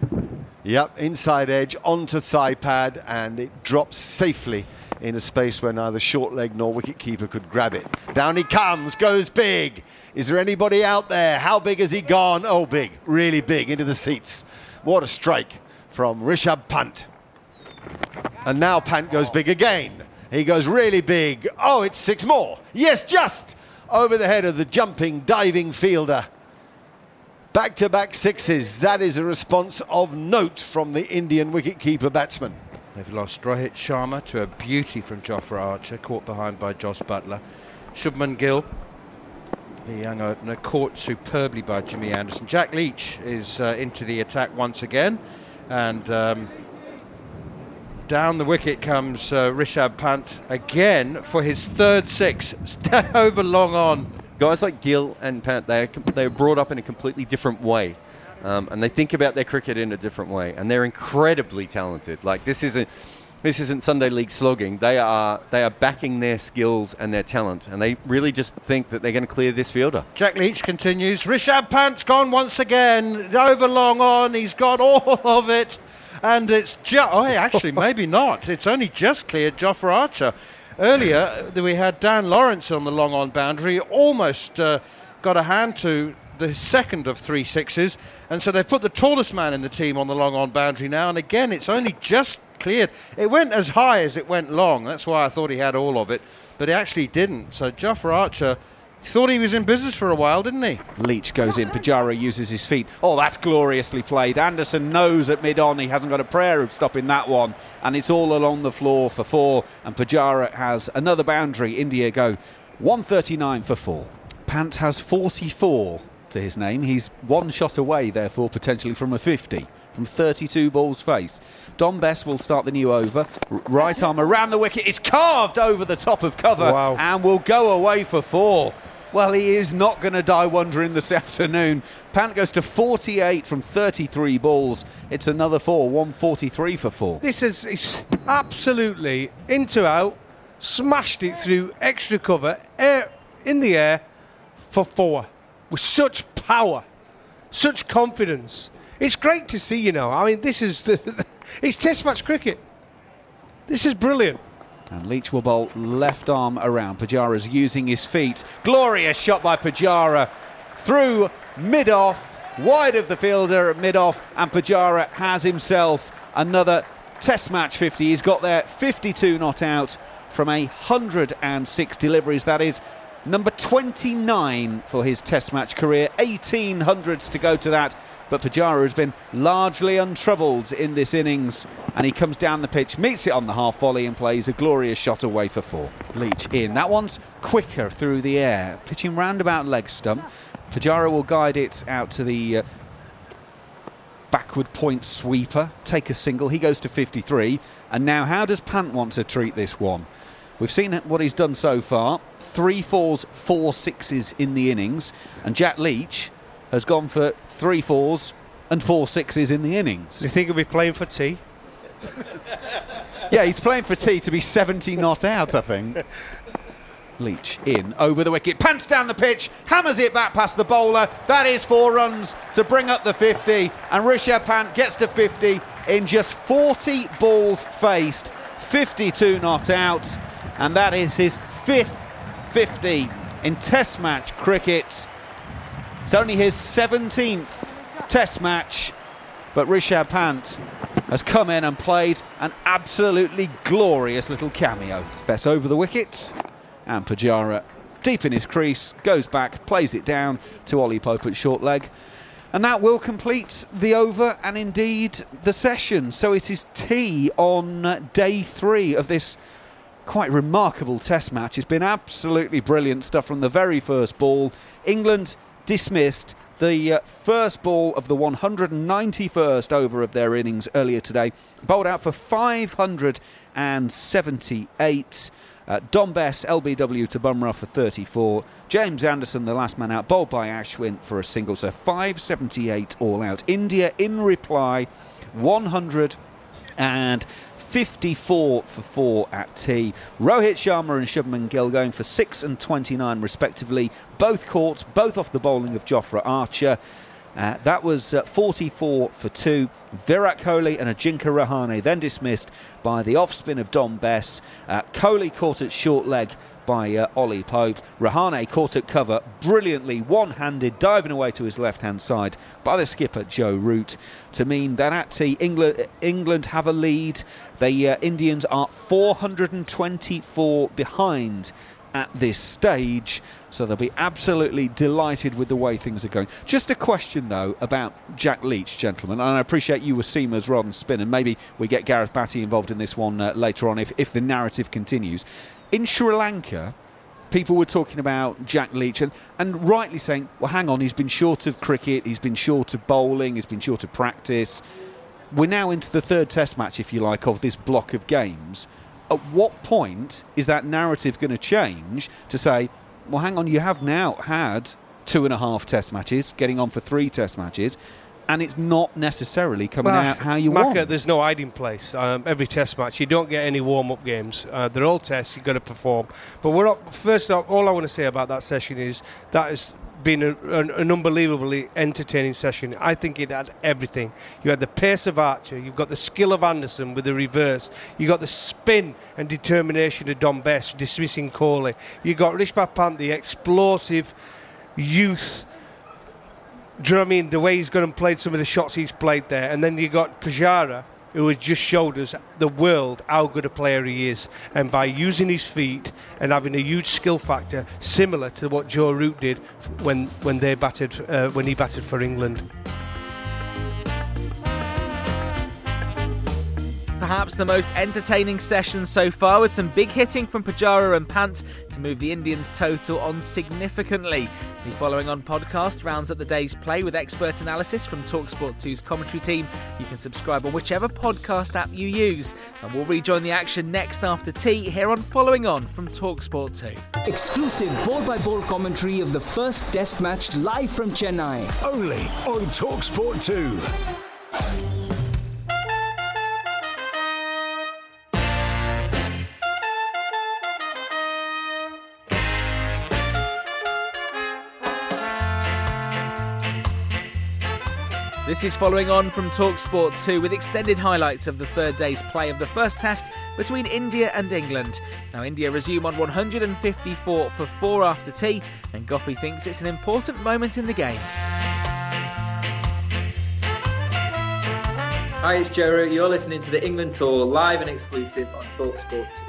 Yep, inside edge, onto thigh pad, and it drops safely in a space where neither short leg nor wicketkeeper could grab it. Down he comes, goes big. Is there anybody out there? How big has he gone? Oh, big, really big, into the seats. What a strike from Rishabh Pant. And now Pant goes big again. He goes really big. Oh, it's six more. Yes, just over the head of the jumping, diving fielder. Back-to-back sixes. That is a response of note from the Indian wicketkeeper batsman. They've lost Rohit Sharma to a beauty from Jofra Archer, caught behind by Joss Buttler. Shubman Gill, the young opener, caught superbly by Jimmy Anderson. Jack Leach is uh, into the attack once again, and um, down the wicket comes uh, Rishabh Pant again for his third six. Stay over long on. Guys like Gill and Pant, they're, they're brought up in a completely different way. Um, and they think about their cricket in a different way, and they're incredibly talented. Like this isn't, this isn't Sunday League slogging. They are, they are backing their skills and their talent, and they really just think that they're going to clear this fielder. Jack Leach continues. Rishabh Pant's gone once again, over long on. He's got all of it, and it's just. Oh, actually, maybe not. It's only just cleared Jofra Archer. Earlier, we had Dan Lawrence on the long on boundary. Almost uh, got a hand to the second of three sixes, and so they've put the tallest man in the team on the long on boundary now, and again it's only just cleared. It went as high as it went long. That's why I thought he had all of it, but he actually didn't. So Jofra Archer thought he was in business for a while, didn't he? Leach goes in. Pujara uses his feet. Oh, that's gloriously played. Anderson knows at mid-on he hasn't got a prayer of stopping that one, and it's all along the floor for four, and Pujara has another boundary. India go one thirty-nine for four. Pant has forty-four to his name. He's one shot away, therefore, potentially from a fifty. from thirty-two balls faced. Dom Bess will start the new over. R- right arm around the wicket. It's carved over the top of cover Wow. and will go away for four. Well, he is not going to die wondering this afternoon. Pant goes to forty-eight from thirty-three balls. It's another four, one forty-three for four. This is it's absolutely into out, smashed it through extra cover, air in the air for four with such power, such confidence. It's great to see, you know. I mean, this is the it's Test match cricket. This is brilliant. And Leach will bowl left arm around. Pujara's using his feet. Glorious shot by Pujara through mid-off, wide of the fielder at mid-off, and Pujara has himself another Test match fifty. He's got there fifty-two not out from one hundred six deliveries. That is number twenty-nine for his Test match career. eighteen hundreds to go to that. But Pujara has been largely untroubled in this innings, and he comes down the pitch, meets it on the half volley and plays a glorious shot away for four. Leach in. That one's quicker through the air, pitching roundabout leg stump. Pujara will guide it out to the uh, backward point sweeper, take a single. He goes to fifty-three. And now how does Pant want to treat this one? We've seen what he's done so far. Three fours, four sixes in the innings. And Jack Leach has gone for three fours and four sixes in the innings. Do you think he'll be playing for tea? Yeah, he's playing for tea to be seventy not out, I think. Leach in, over the wicket, pants down the pitch, hammers it back past the bowler. That is four runs to bring up the fifty, and Rishabh Pant gets to fifty in just forty balls faced, fifty-two not out, and that is his fifth fifty in Test match cricket. It's only his seventeenth Test match, but Rishabh Pant has come in and played an absolutely glorious little cameo. Bess over the wicket, and Pujara deep in his crease, goes back, plays it down to Ollie Pope at short leg. And that will complete the over and indeed the session. So it is tea on day three of this quite remarkable Test match. It's been absolutely brilliant stuff from the very first ball. England dismissed the uh, first ball of the one hundred ninety-first over of their innings earlier today, bowled out for five hundred seventy-eight. Uh, Dom Bess, L B W to Bumrah for thirty-four. James Anderson, the last man out, bowled by Ashwin for a single, so five seventy-eight all out. India in reply, one hundred fifty-four for four at tea. Rohit Sharma and Shubman Gill going for six and twenty-nine respectively. Both caught, both off the bowling of Jofra Archer. Uh, that was uh, forty-four for two. Virat Kohli and Ajinkya Rahane then dismissed by the off-spin of Dom Bess. Uh, Kohli caught at short leg by uh, Ollie Pope. Rahane caught at cover brilliantly, one-handed, diving away to his left-hand side by the skipper Joe Root, to mean that at tea England, England have a lead. The uh, Indians are four hundred twenty-four behind at this stage, so they'll be absolutely delighted with the way things are going. Just a question, though, about Jack Leach, gentlemen, and I appreciate you were seamers rather than spin, and maybe we get Gareth Batty involved in this one uh, later on if, if the narrative continues. In Sri Lanka, people were talking about Jack Leach and, and rightly saying, well, hang on, he's been short of cricket, he's been short of bowling, he's been short of practice. We're now into the third Test match, if you like, of this block of games. At what point is that narrative going to change to say, well, hang on, you have now had two and a half Test matches, getting on for three Test matches, and it's not necessarily coming well, out how you Macca, want. There's no hiding place. Um, every Test match, you don't get any warm-up games. Uh, they're all tests. You've got to perform. But we're up, first off, all I want to say about that session is that has been a, an, an unbelievably entertaining session. I think it had everything. You had the pace of Archer. You've got the skill of Anderson with the reverse. You got the spin and determination of Dom Bess dismissing Kohli. You got Rishabh Pant, the explosive youth. Do you know what I mean? The way he's gone and played some of the shots he's played there. And then you got Pujara, who has just showed us the world how good a player he is. And by using his feet and having a huge skill factor, similar to what Joe Root did when, when they batted, uh, when he batted for England. perhaps the most entertaining session so far, with some big hitting from Pujara and Pant to move the Indians' total on significantly. The Following On podcast rounds up the day's play with expert analysis from TalkSport two's commentary team. You can subscribe on whichever podcast app you use. And we'll rejoin the action next after tea here on Following On from TalkSport two. Exclusive ball-by-ball commentary of the first Test match live from Chennai. Only on TalkSport two. This is Following On from TalkSport two with extended highlights of the third day's play of the first test between India and England. Now, India resume on one hundred fifty-four for four after tea, and Goffey thinks it's an important moment in the game. Hi, it's Joe Root. You're listening to the England Tour live and exclusive on TalkSport two.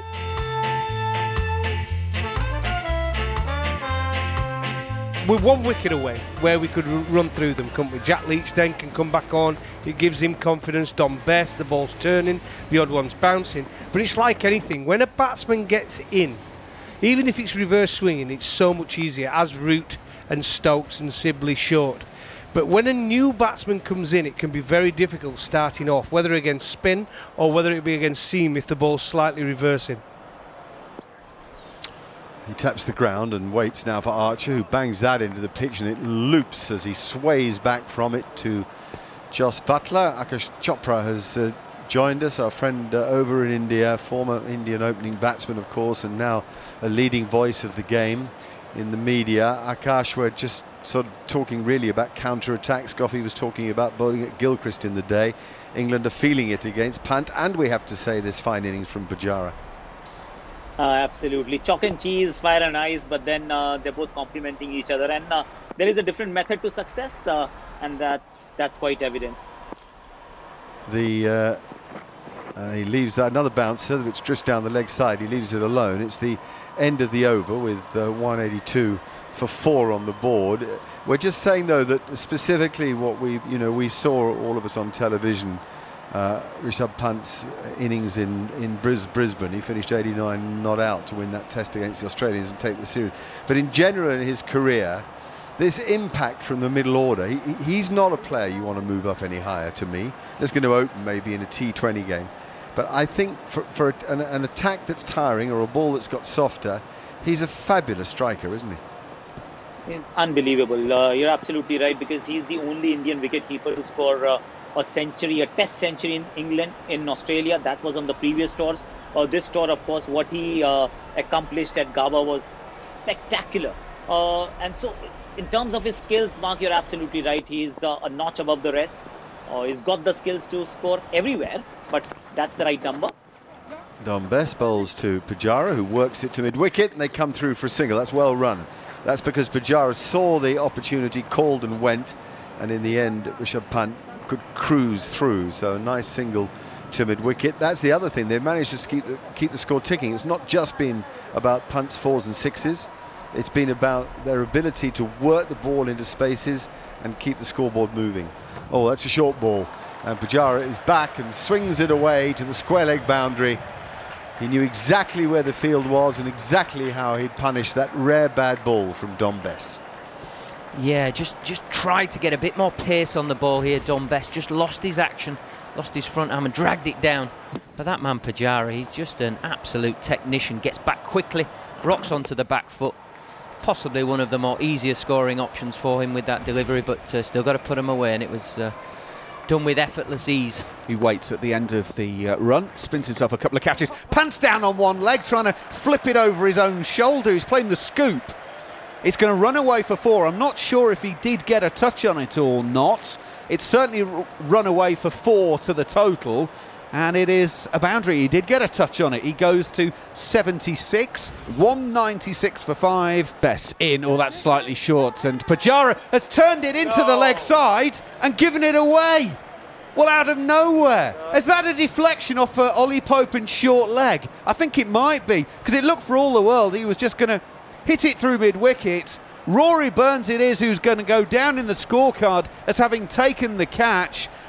We're one wicket away where we could r- run through them, couldn't we? Jack Leach then can come back on. It gives him confidence. Dom Bess, the ball's turning, the odd one's bouncing. But it's like anything. When a batsman gets in, even if it's reverse swinging, it's so much easier, as Root and Stokes and Sibley showed. But when a new batsman comes in, it can be very difficult starting off, whether against spin or whether it be against seam if the ball's slightly reversing. He taps the ground and waits now for Archer, who bangs that into the pitch, and it loops as he sways back from it to Jos Buttler. Akash Chopra has uh, joined us, our friend uh, over in India, former Indian opening batsman, of course, and now a leading voice of the game in the media. Akash, we're just sort of talking really about counter-attacks. Goffey was talking about bowling at Gilchrist in the day. England are feeling it against Pant, and we have to say this fine innings from Pujara. Uh, absolutely. Chalk and cheese, fire and ice, but then uh, they're both complementing each other. And uh, there is a different method to success, uh, and that's that's quite evident. The uh, uh, he leaves that another bouncer which drifts down the leg side. He leaves it alone. It's the end of the over with uh, one eighty-two for four on the board. We're just saying though that specifically what we you know we saw all of us on television. Uh, Rishabh Pant's innings in, in Bris- Brisbane. He finished eighty-nine not out to win that test against the Australians and take the series. But in general in his career, this impact from the middle order, he, he's not a player you want to move up any higher to me. Just going to open maybe in a T twenty game. But I think for, for an, an attack that's tiring or a ball that's got softer, he's a fabulous striker, isn't he? It's unbelievable. Uh, you're absolutely right, because he's the only Indian wicketkeeper to score uh, a century, a test century in England, in Australia. That was on the previous tours. Uh, this tour, of course, what he uh, accomplished at Gaba was spectacular. Uh, and so, in terms of his skills, Mark, you're absolutely right. He's uh, a notch above the rest. Uh, he's got the skills to score everywhere, but that's the right number. Dom Bess bowls to Pujara, who works it to mid-wicket, and they come through for a single. That's well run. That's because Pujara saw the opportunity, called and went, and in the end, Rishabh Pant could cruise through. So a nice single to mid-wicket. That's the other thing. They've managed to keep the, keep the score ticking. It's not just been about punts, fours and sixes. It's been about their ability to work the ball into spaces and keep the scoreboard moving. Oh, that's a short ball. And Pujara is back and swings it away to the square leg boundary. He knew exactly where the field was and exactly how he'd punish that rare bad ball from Dom Bess. Yeah, just just tried to get a bit more pace on the ball here. Dom Bess just lost his action, lost his front arm and dragged it down. But that man Pujara, he's just an absolute technician. Gets back quickly, rocks onto the back foot. Possibly one of the more easier scoring options for him with that delivery, but uh, still got to put him away, and it was uh, done with effortless ease. He waits at the end of the uh, run, spins himself a couple of catches, pants down on one leg, trying to flip it over his own shoulder. He's playing the scoop. It's going to run away for four. I'm not sure if he did get a touch on it or not. It's certainly r- run away for four to the total, and it is a boundary. He did get a touch on it. He goes to seventy-six, one ninety-six for five. Bess in, oh, that's slightly short, and Pujara has turned it into no. the leg side and given it away. Well, out of nowhere. No. Is that a deflection off uh, Ollie Popen's short leg? I think it might be, because it looked for all the world he was just going to hit it through mid-wicket. Rory Burns it is who's going to go down in the scorecard as having taken the catch.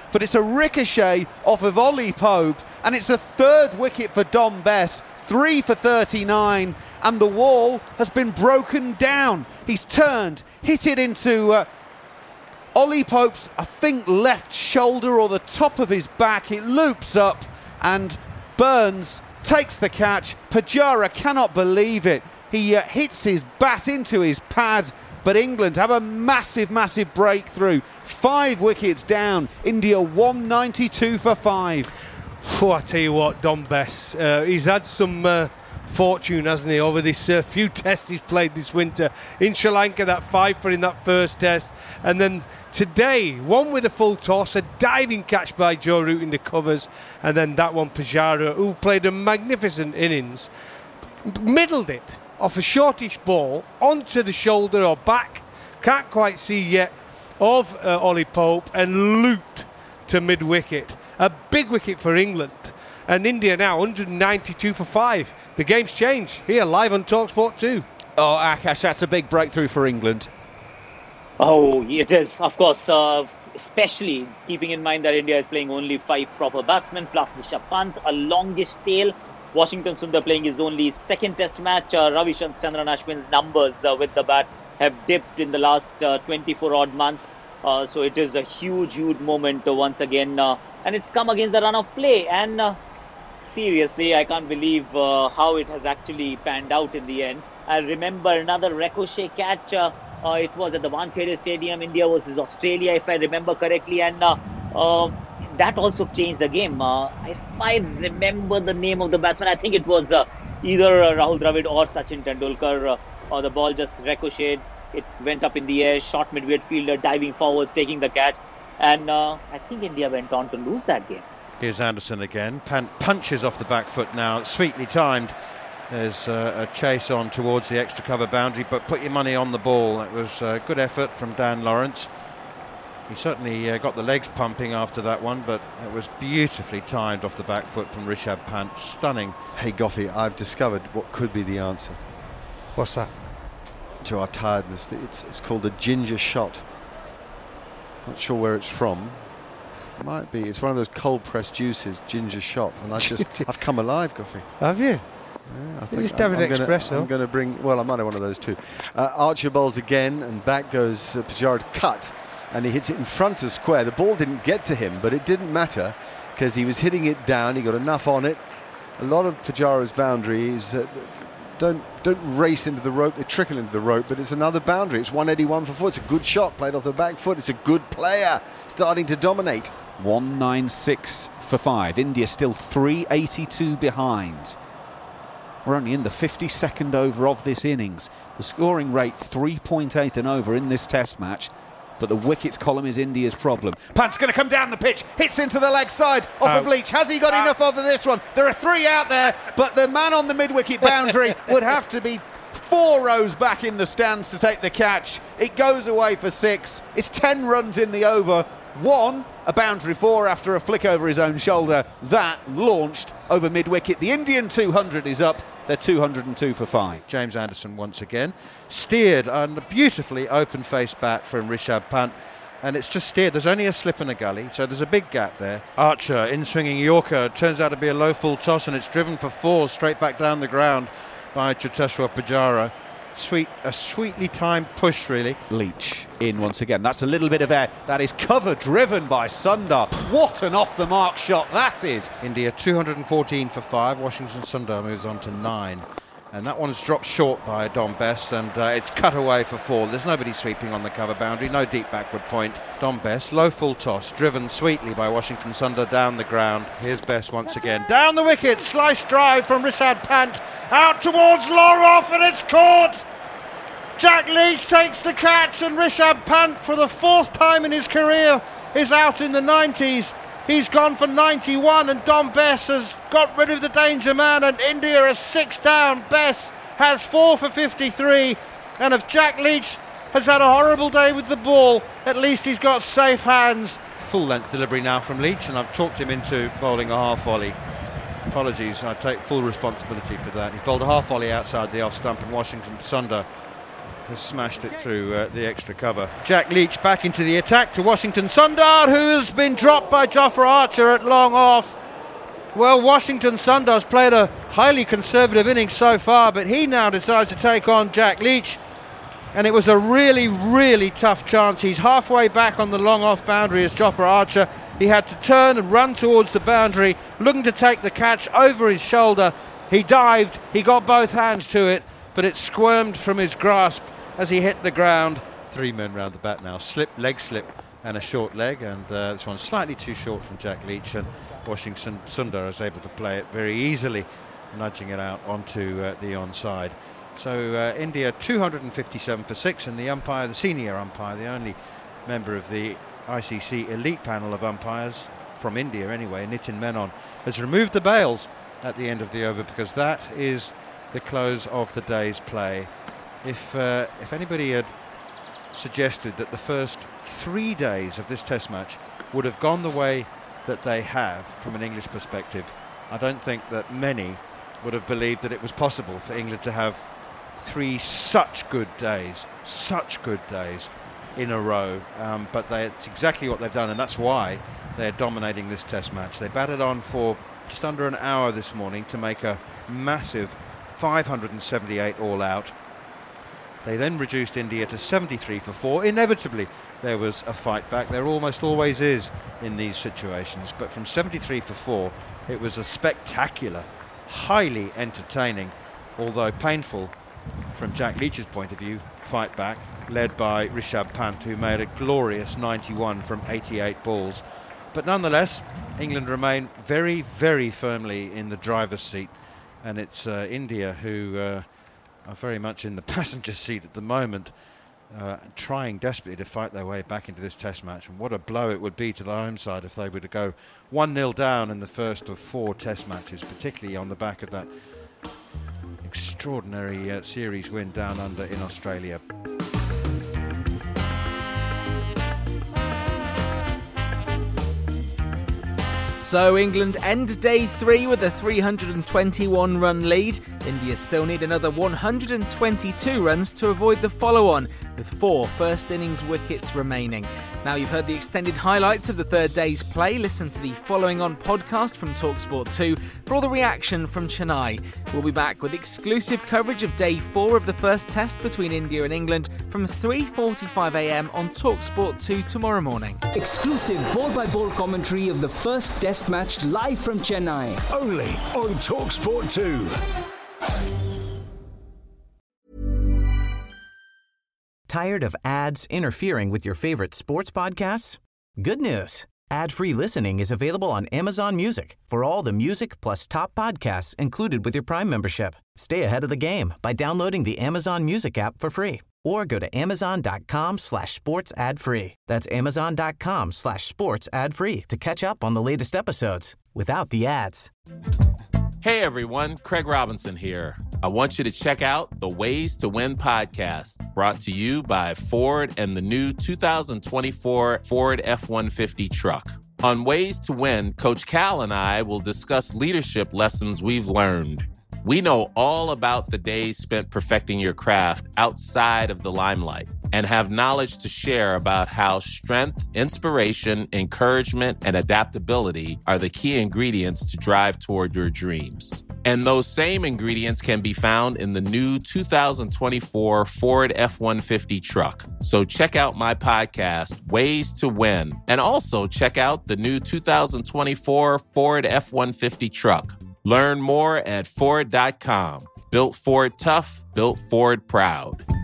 but it's a ricochet off of Ollie Pope, and it's a third wicket for Dom Bess, three for thirty-nine, and the wall has been broken down. He's turned, hit it into uh, Ollie Pope's, I think, left shoulder or the top of his back. It loops up, and Burns takes the catch. Pujara cannot believe it. He uh, hits his bat into his pad, but England have a massive, massive breakthrough. Five wickets down. India one ninety-two for five. Oh, I tell you what, Dom Bess, uh, he's had some uh, fortune, hasn't he, over this uh, few tests he's played this winter. In Sri Lanka, that five for in that first test, and then today, one with a full toss, a diving catch by Joe Root in the covers, and then that one, Pujara, who played a magnificent innings, middled it off a shortish ball onto the shoulder or back, can't quite see yet, of uh, Ollie Pope, and looped to mid-wicket. A big wicket for England, and India now one ninety-two for five. The game's changed here live on TalkSport two. Oh, Akash, that's a big breakthrough for England. Oh, it is, of course, uh, especially keeping in mind that India is playing only five proper batsmen plus Rishabh Pant, a longish tail. Washington Sundar playing his only second test match. Uh, Ravi Chandran Ashwin's numbers uh, with the bat have dipped in the last uh, twenty-four odd months. Uh, so it is a huge, huge moment uh, once again. Uh, and it's come against the run of play. And uh, seriously, I can't believe uh, how it has actually panned out in the end. I remember another ricochet catch. Uh, uh, it was at the Wankhede Stadium, India versus Australia, if I remember correctly. And uh, uh, that also changed the game. Uh, if I remember the name of the batsman, I think it was uh, either uh, Rahul Dravid or Sachin Tendulkar. Uh, or the ball just ricocheted. It went up in the air, shot mid-wicket fielder, diving forwards, taking the catch. And uh, I think India went on to lose that game. Here's Anderson again. Pan- punches off the back foot now. Sweetly timed. There's uh, a chase on towards the extra cover boundary, but put your money on the ball. That was a good effort from Dan Lawrence. He certainly uh, got the legs pumping after that one, but it was beautifully timed off the back foot from Rishabh Pant. Stunning. Hey, Goffey, I've discovered what could be the answer. What's that? To our tiredness. It's, it's called a ginger shot. Not sure where it's from. It might be. It's one of those cold pressed juices, ginger shot. And I just, I've come alive, Goffey. Have you? Yeah, I you think just have I'm, an I'm espresso. Gonna, I'm going to bring. Well, I might have one of those too. Uh, Archer bowls again, and back goes uh, Pujara to cut, and he hits it in front of square. The ball didn't get to him, but it didn't matter because he was hitting it down. He got enough on it. A lot of Pujara's boundaries uh, don't don't race into the rope. They trickle into the rope, but it's another boundary. It's one eighty-one for four. It's a good shot played off the back foot. It's a good player starting to dominate. one ninety-six for five. India still three eighty-two behind. We're only in the fifty-second over of this innings. The scoring rate three point eight and over in this test match. But the wickets column is India's problem. Pant's going to come down the pitch, hits into the leg side off Um, of Leach. Has he got uh, enough over this one? There are three out there, but the man on the mid-wicket boundary would have to be four rows back in the stands to take the catch. It goes away for six. It's ten runs in the over. One, a boundary four after a flick over his own shoulder. That launched over mid-wicket. The Indian two hundred is up. They're two hundred two for five. James Anderson once again. Steered on a beautifully open-faced bat from Rishabh Pant. And it's just steered. There's only a slip and a gully, so there's a big gap there. Archer, in-swinging Yorker. Turns out to be a low full toss, and it's driven for four straight back down the ground by Cheteshwar Pujara. Sweet, a sweetly timed push, really. Leach in once again. That's a little bit of air. That is cover driven by Sundar. What an off-the-mark shot that is. India two hundred fourteen for five. Washington Sundar moves on to nine. And that one's dropped short by Dom Bess, and uh, it's cut away for four. There's nobody sweeping on the cover boundary, no deep backward point. Dom Bess, low full toss, driven sweetly by Washington Sundar down the ground. Here's Bess once again. Down the wicket, slice drive from Rishabh Pant, out towards long off, and it's caught! Jack Leach takes the catch, and Rishabh Pant, for the fourth time in his career, is out in the nineties. He's gone for ninety-one, and Dom Bess has got rid of the danger man, and India is six down. Bess has four for fifty-three, and if Jack Leach has had a horrible day with the ball, at least he's got safe hands. Full length delivery now from Leach, and I've talked him into bowling a half volley. Apologies, I take full responsibility for that. He's bowled a half volley outside the off stump, and Washington Sundar has smashed it through uh, the extra cover. Jack Leach back into the attack to Washington Sundar, who has been dropped by Jofra Archer at long off. Well, Washington Sundar's played a highly conservative innings so far, but he now decides to take on Jack Leach. And it was a really, really tough chance. He's halfway back on the long off boundary as Jofra Archer. He had to turn and run towards the boundary, looking to take the catch over his shoulder. He dived, he got both hands to it, but it squirmed from his grasp as he hit the ground. Three men round the bat now. Slip, leg slip, and a short leg. And uh, this one's slightly too short from Jack Leach. And Washington Sundar is able to play it very easily, nudging it out onto uh, the onside. So uh, India two hundred fifty-seven for six, and the umpire, the senior umpire, the only member of the I C C elite panel of umpires from India anyway, Nitin Menon, has removed the bails at the end of the over, because that is the close of the day's play. If uh, if anybody had suggested that the first three days of this test match would have gone the way that they have from an English perspective, I don't think that many would have believed that it was possible for England to have three such good days, such good days in a row. Um, but they, it's exactly what they've done, and that's why they're dominating this test match. They batted on for just under an hour this morning to make a massive five hundred seventy-eight all out. They then reduced India to seventy-three for four. Inevitably, there was a fight back. There almost always is in these situations. But from seventy-three for four, it was a spectacular, highly entertaining, although painful from Jack Leach's point of view, fight back, led by Rishabh Pant, who made a glorious ninety-one from eighty-eight balls. But nonetheless, England remain very, very firmly in the driver's seat, and it's uh, India who uh, are very much in the passenger seat at the moment, uh, trying desperately to fight their way back into this test match. And what a blow it would be to the home side if they were to go one nil down in the first of four test matches, particularly on the back of that extraordinary uh, series win down under in Australia. So England end day three with a three hundred twenty-one run lead. India still need another one hundred twenty-two runs to avoid the follow-on, with four first innings wickets remaining. Now you've heard the extended highlights of the third day's play. Listen to the Following On podcast from TalkSport two for all the reaction from Chennai. We'll be back with exclusive coverage of day four of the first test between India and England from three forty-five a m on TalkSport two tomorrow morning. Exclusive ball-by-ball commentary of the first test match live from Chennai. Only on TalkSport two. Tired of ads interfering with your favorite sports podcasts? Good news. Ad-free listening is available on Amazon Music for all the music plus top podcasts included with your Prime membership. Stay ahead of the game by downloading the Amazon Music app for free or go to amazon.com slash sports ad free. That's amazon.com slash sports ad free to catch up on the latest episodes without the ads. Hey everyone, Craig Robinson here. I want you to check out the Ways to Win podcast, brought to you by Ford and the new two thousand twenty-four Ford F one fifty truck. On Ways to Win, Coach Cal and I will discuss leadership lessons we've learned. We know all about the days spent perfecting your craft outside of the limelight and have knowledge to share about how strength, inspiration, encouragement, and adaptability are the key ingredients to drive toward your dreams. And those same ingredients can be found in the new two thousand twenty-four Ford F one fifty truck. So check out my podcast, Ways to Win, and also check out the new two thousand twenty-four Ford F one fifty truck. Learn more at Ford dot com. Built Ford tough, built Ford proud.